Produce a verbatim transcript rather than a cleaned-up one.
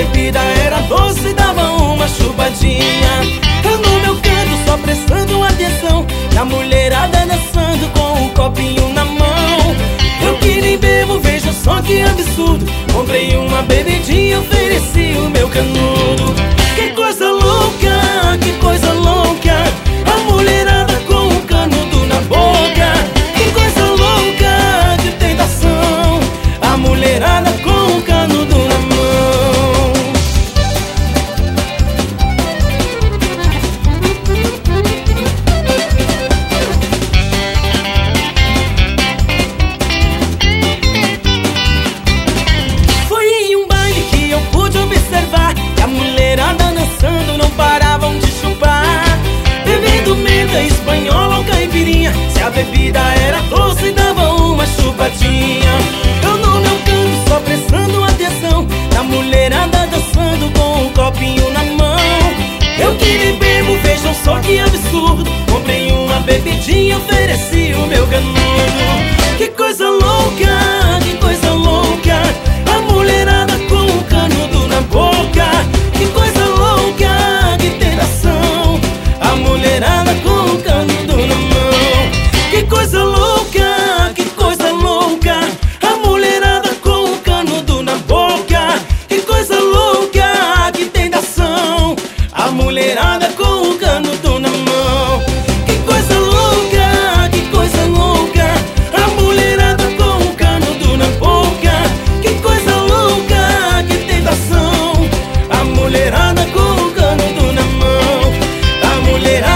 bebida era doce e dava uma chupadinha. Eu no meu canto só prestando atenção, e a mulherada dançando com um copinho na mão. Eu que nem bebo, veja só que absurdo. Comprei uma bebidinha, ofereci o meu canudo. Que coisa louca, que coisa louca, a mulherada com um canudo na boca. Que coisa louca, que tentação, a mulherada com um canudo na mão. Foi em um baile que eu pude observar que a mulherada dançando não paravam de chupar, bebendo menta, espanhola ou caipirinha. Se a bebida era doce, dava uma chupadinha. Eu no meu canto só prestando atenção, na mulherada dançando com um copinho na mão. Eu que nem bebo, vejam só que absurdo. Comprei uma bebidinha, ofereci o meu canudo. Que coisa louca, que coisa louca, a mulherada com um canudo na boca. Que coisa louca, que tentação, a mulherada com um canudo na mão. Que coisa louca, que coisa louca, a mulherada com um canudo na boca. Que coisa louca, que tentação, a mulherada com um canudo na mão. Que coisa louca, que coisa louca, a mulherada com um canudo na boca. Que coisa louca, que tentação, a mulherada com um canudo na mão. A mulherada